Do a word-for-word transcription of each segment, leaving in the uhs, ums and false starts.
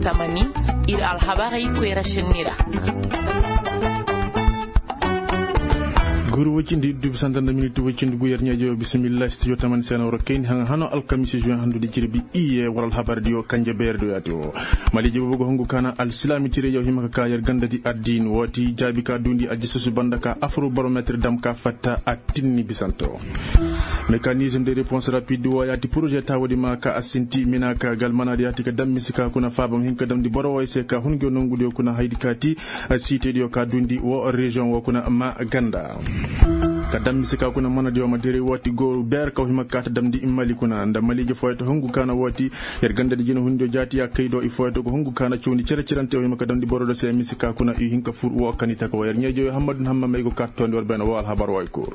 tamani ir alhabari kwera shinira guru wacindi dubi santanda minute wacindi gu yer ñajo bismillah studio taman sena woro kayni han hano alkamisi juin handu de jirbi iye waral habar dio kanje berdo yato mali jibo go hongu kana al islami tire yow himaka ka yer gandadi addin woti jabi ka dundi ajisu bandaka afro barometre dam ka fatta atinni bisanto mécanisme de réponse rapide wayati projet tawdi maka asinti minaka gal manadi atika dam misika kuna fabam hinka dam di boro way se ka hungo nongude kuna haydi kati cité dio ka dundi wo region wo kuna ma ganda kadam misika kuna mana diwa madere wati go ber ka hima kata damdi imali kuna nda malije foyto hongu kana wati yer ganda di jino hundo jati ya kaydo i foyto go hongu kana choni cere cerante hima kadam di borodo se misika kuna i hinka fur wo kanita ko yer nyejo hamadun hamma may go karton wor ben wal habar way ko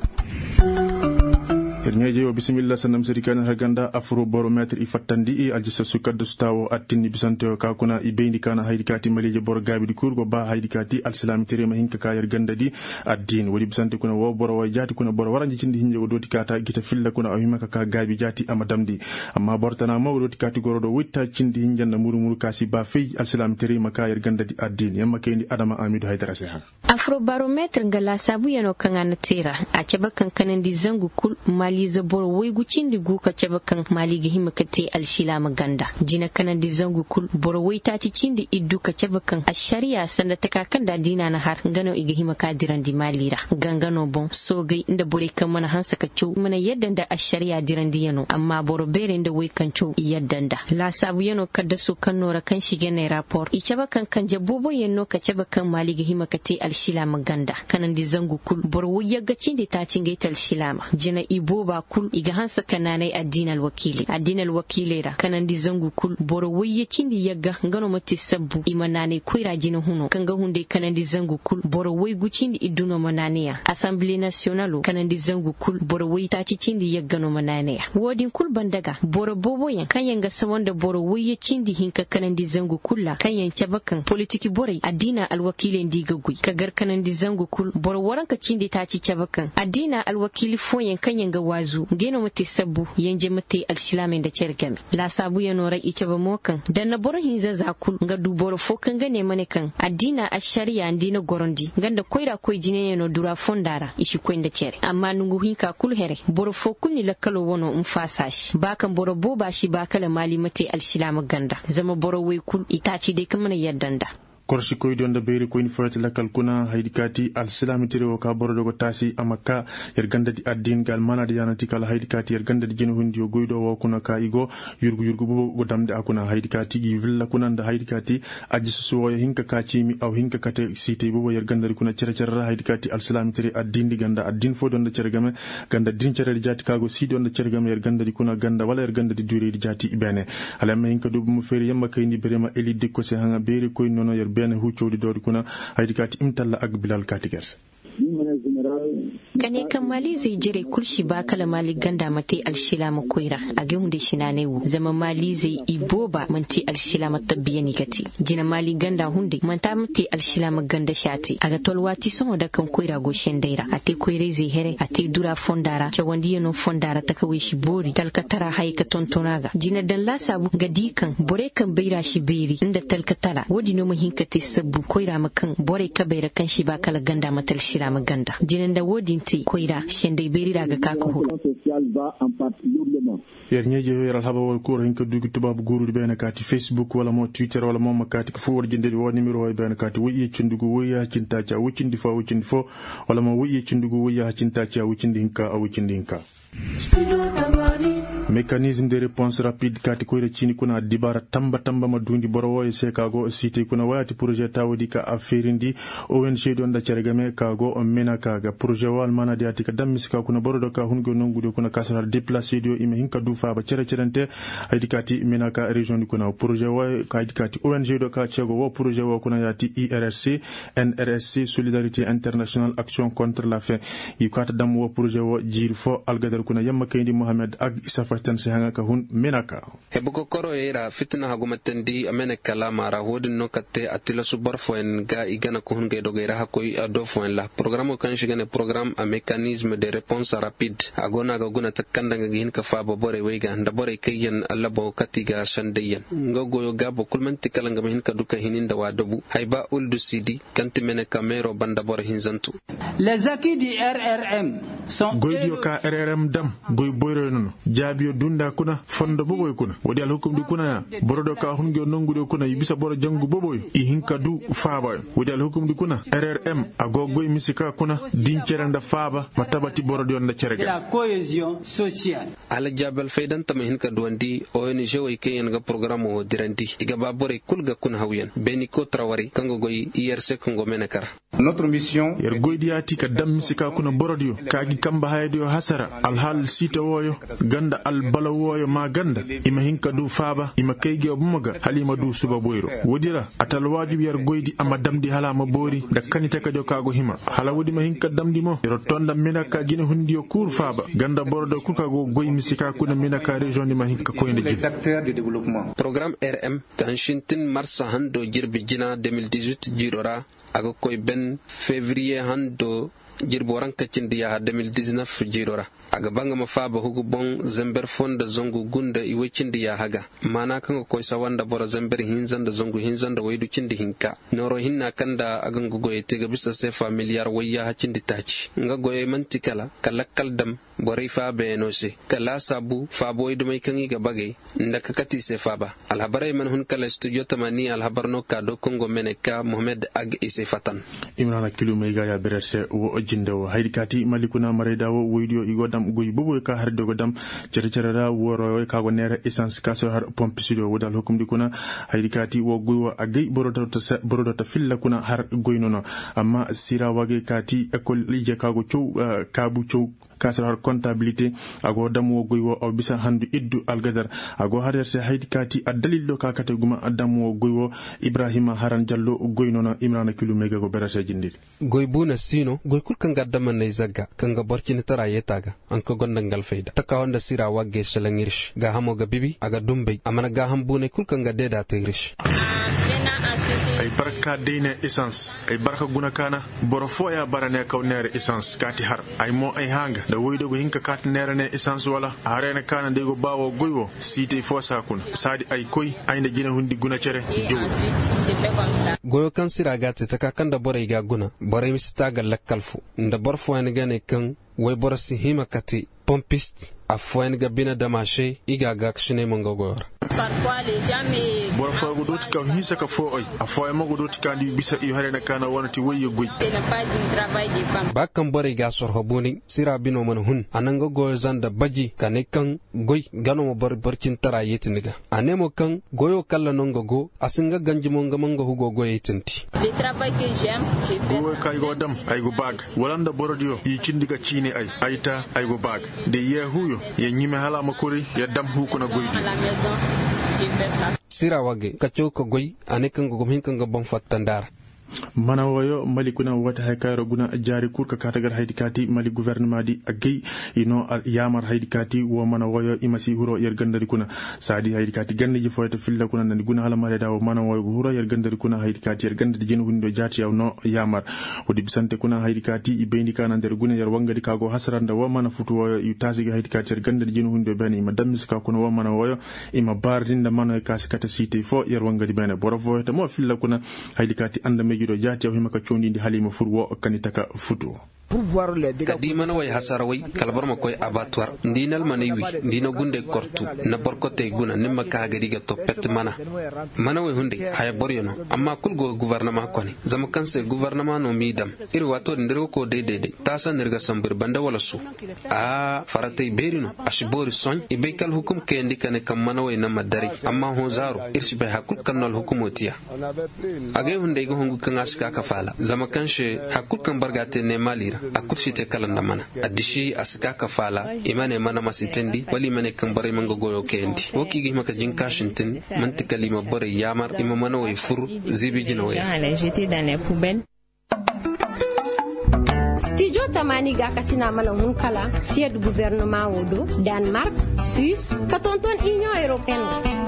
Nyeje bismillah sanam serikana harganda afro barometre ifatandi e aljisa sukad stawo atini bisante ka kuna ibendi kana haydikati malije bor gabi di kurgo ba haydikati alislami terema hinka ka yarganda di addin wadi bisante kuna wo boro way jati kuna boro waranji cindi hinje go doti kata gita filla kuna awima ka gabi jati amadamdi amma bortana mo doti kati gorodo witta cindi hinjanda muru muru kasi ba fey alislami terema ka yarganda di addin yamma kendi adama amidou haydara seha afro barometre ngala sabu yano kangana tera a ceba kankanan di zangu kul mali zabor wai gucin di guka ceba kan mali ga himakate alshila maganda jina kanan di zangu kul bor wai ta ci cindi iddu ka ceba kan a shari'a sanda ta kakan da dina na har gano iga himaka diran di malira gangano bon so gai inda bore kan mana hansa ka ciu mana yadda da a shari'a diran di yano amma bor bere da wai kan ciu yadda da la sabu yano kadda su kan nora kan shige ne rapport i ceba kan kan jabobo yanno ka ceba kan mali ga himakate alshila maganda kanan di zangu kul bor wai yaga cindi ta cinge tal shilama jina ibo ba kul iga hansa kananai addinal wakili addinal wakilera kanan di zangu kul boro wayye cindi yagga ngano mati sabbu imanane koira jina huno kanga hunde kanan di zangu kul boro way gucindi iduno mananiya assemblée nationale kanan di zangu kul boro way tati cindi yagga no mananiya wodin kul bandaga boro bobo yan kanyanga sawanda boro wayye cindi hinka kanan di zangu kulla kanyan cabakan politiki bore addina alwakile ndiga gui kagar kanan di zangu kul boro waranka cindi tati cabakan addina alwakili foyen kanyanga wazu geno mate sabbu yanje mate alsilamin da cergame la sabu ya nora ice ba mokan dan na boro hinza zakul nga du boro fokan gane mane kan addina ashariya ndina gorondi ganda koira koy jine no dura fondara ishi koinda cere amma nungu hinka kul here boro fokul ni lakalo wono umfasashi bakan boro boba shi bakala mali mate alsilama ganda zama boro way kul itaci de kamana yaddanda korsi koy donda beeri koyni foyete lakal kuna haydikati al silami tere ka borodo go tasi amaka yer gandadi addin gal manadi yanati kala haydikati yer gandadi jeno hundi o goydo wo kuna ka igo yurgu yurgu bo go damde akuna haydikati gi villa kuna nda haydikati aji so hinka ka cimi aw hinka kate site bo yer gandadi kuna cere cere haydikati al silami tere addin di ganda addin fo donda cere game ganda din cere jati kago si donda cere game yer gandadi kuna ganda wala yer gandadi dure di jati ibene alama hinka do mu feri yamba kayni berema eli dekko se hanga beeri koy nono yer bene huccodi dori kuna haydikati imtalla ak bilal katigers kane kan mali zai jire kulshi ba kala mali ganda mate alshilama koira a ga hunde shinane wu zama mali zai iboba manti alshilama tabbiyani gati jina mali ganda hunde manta mate alshilama ganda shati aga tolwati son da kan koira go shendaira ate koire zai here ate dura fondara chawandi yano fondara takawe shi bori talkatara haika tontonaga jina dan la sabu ga dikan bore kan beira shi beri inda talkatara wodi no mahinka te sabu koira makan bore ka beira kan shi ba kala ganda matal shilama ganda jinan da wodin ti koira shende beri daga kaka huru yer nyeje yeral haba wol ko hinka dugi tubabu guru be na kati Facebook wala mo Twitter wala mo makati ko fu wordinde wo numero be na kati wi cindugo wi ya cinta cha wi cindi fo wi cindi fo wala mo wi cindugo wi ya cinta cha wi cindi hinka wi cindi hinka mécanisme de réponse rapide kati koyre chini kuna dibara tamba tamba madundi borowo e sekago cité kuna wayati projet tawdi ka aferindi O N G don da cergame kago on mena kaga projet wal mana diati ka dammiska kuna borodo ka hungo nongudo kuna kasara déplacer dio ime hinka du fa ba cere cerente haydikati mena ka region kuna projet wa haydikati O N G do ka cego wo projet wa kuna yati I R R C N R S C solidarité internationale action contre la faim yikata dam wo projet wa jir fo algadar kuna yamma kayndi Mohamed ag isafa fastan se hanga ka hun menaka hebuko koro era fitna hagumatendi amene kala mara hodin no katte atila subar foen ga igana ko hun ge dogera hakoy ado foen la programme kan shigane programme a mécanisme de réponse rapide agona ga guna takanda ga hin ka fa bore wega nda bore kayen alla bo katiga shandayen ngogo yo gabo kulmanti kala ngam hin ka duka hinin da wadabu hayba uldu sidi kanti mene kamero banda bore hin zantu les acquis du R R M sont goydio ka R R M dam goy boyro non jaabiyo dunda kuna fondo boboy kuna wodi al hukum di kuna borodo ka hungo nongudo kuna yibisa boro jangu boboy i hinka du faaba wodi al hukum di kuna R R M agogoy misika kuna dinceranda faaba matabati borodo on da cerega la cohésion sociale ala jabal faydan tam hinka duwandi O N G way kayen ga programme o dirandi iga babore kulga kuna hawiyan beni ko trawari kango goy I R C kongo menakara notre mission yer goydiati ka dam misika kuna borodio kaagi kamba haydo hasara al hal sita woyo ganda al bala woyo ma ganda ima hinka du faaba ima kayge obumaga halima du suba boyro wodira atal wajibi yer goydi ama damdi hala ma bori da kanita ka jokago hima hala wodi ma hinka damdi mo ero tonda menaka gine hundiyo kur faaba ganda borodo kurkago goy misika kuna menaka region ni ma hinka koyne les acteurs de développement programme R M kan shintin marsa hando jirbi jina deux mille dix-huit jirora aga koy ben février hando jirboran kacindi ya deux mille dix-neuf jirora aga banga mafaba hugu bon zember fonda zongu gunda iwechindi ya haga mana kan ko sawanda bora zember hinzanda zongu hinzanda waydu cindi hinka noro hinna kanda aga ngogoye tega bisa se familiar wayya hacindi tachi nga goye mantikala kalakal dam bori fa benose kala sabu fa boydu may kangi ga bagay ndaka kati se faba al habare man hun kala studio tamani al habarno ka do kongo meneka mohammed ag ise fatan imrana kilumay ga ya berese wo ojindewo haydikati malikuna maredawo woydio igodam goy bobo ka har dogo dam cere cere ra woro ka go nere essence ka so har pompe studio wodal hukum dikuna haydikati wo goywo agay borodo to borodo to filla kuna har goynono amma sira wage kati école lije ka go chow kabu chow kasar har comptabilité ago damo goywo o bisa handu iddu algadar ago harerse haydikati adalil do ka kate guma adamo goywo ibrahima haran jallo goynono imrana kilomega go berase jindi goybuna sino goy kul kanga daman nay zagga kanga borcini tara yetaga an ko gondangal fayda takawanda sira wagge selangirish ga hamo ga bibi aga dumbe amana ga hambune kul kanga deda tirish ay barka deene essence ay barka guna kana boro foya barane kaw nere essence kati har ay mo ay hanga da woydo go hinka kat nere ne essence wala arene kana de go bawo goywo site fosa kun sadi ay koy ay ne jina hundi guna cere jow goyo kan sira gate takakanda bore ga guna bore mistaga lakalfu nda bor fo en gane kan way bor si hima kati pompiste a fo en ga bina damashe iga ga kshine mongo gor parfois les gens me bor fo go dot ka hisa ka fo oy a fo mo go dot ka li bisa i harena kana wonati waye goy bakkan bore ga sor hobuni sira bino man hun ananga go zanda baji kane kan goy gano mo bor borcin tara yetiniga anemo kan goyo kala nongo go asinga ganji mo ngamango hugo go yetinti le travail que j'aime j'ai fait go kay go dam ay go bag walanda borodio yi cindiga cini ay ayta ay go bag de yehuyo ye nyime hala makori ya dam hu kuna goydi sira wage kacho ko goy anekan go gomhin kan go bon fattandar mana wayo mali kuna wata haykaro guna jari kurka katagar haydikati mali gouvernement di agay ino yamar haydikati wo mana wayo imasi huro yer gandari kuna sadi haydikati gande ji foyta filla kuna nan guna hala mare dawo mana wayo huro yer gandari kuna haydikati yer gandari jenu hundo jati yaw no yamar wodi bisante kuna haydikati ibendi kana der guna yer wangadi kago hasranda wo mana futu wayo yutasi haydikati yer gandari jenu hundo bani madam ska kuna wo mana wayo ima bardinda mana kasikata site fo yer wangadi bane boro foyta mo filla kuna haydikati anda gido jati hima ka chondi ndi halima furwo kanitaka futu kadi mana way hasaraway kalbar makoy abattoir ndinal manaywi ndino gunde kortu na borkote guna nimma ka gadiga to pet mana mana way hunde haya boryono amma kulgo gouvernement koni zama kanse gouvernement no midam iri wato ndirgo ko dedede tasa nirga sambir banda wala su a faratay berino ashibori son ibeykal hukum ke ndikane kam mana way na madari amma ho zaro irsi be hakul kanal hukumotiya agay hunde go hongu kan aska ka fala zama kanse hakul kan bargate ne malira akutsite kalanda mana adishi asika kafala imane mana masitendi wali mane kambare mango goyo kendi woki gi maka jinka shintin mantikali mabare yamar imamana way fur zibi jina way j'étais dans les poubelles. studio tamani ga kasina mala hun kala sied gouvernement wodo Danemark Suisse katonton Union européenne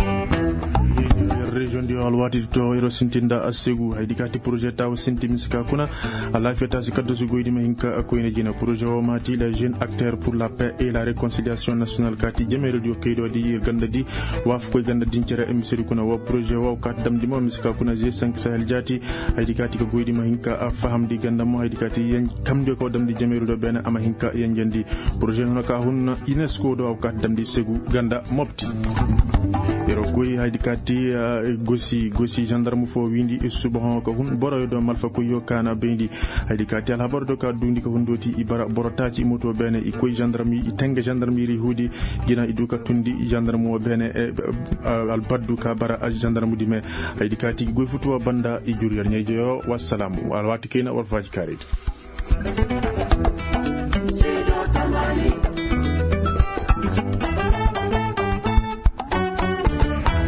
région di alwati to ero sintinda asegu haydi kati projet taw sinti miska kuna ala feta si kaddo su goydi mahinka ko ene jina projet o mati les jeunes acteurs pour la paix et la réconciliation nationale kati jemere dio kaydo di ganda di waf ko ganda dincere emiseri kuna wa projet wa kat dam di mo miska kuna G cinq Sahel jati haydi kati ko goydi mahinka faham di ganda mo haydi kati yen kamde ko dam di jemere do ben ama hinka yen jendi projet hono ka hunna UNESCO do kat dam di segu ganda mopti ero goyi haydi kati gosi gosi gendarme fo windi e subaho ko hun boroyo do malfa ko yokana bendi haydi kati al habar do ka dundi ko hundoti ibara borotaci moto bene e koy gendarme e tenge gendarmerie hudi gina e duka tundi gendarme o bene e al baddu ka bara gendarme di me haydi kati goy futuwa banda e juriyar nyejo wassalamu al wati kena wal faji karit.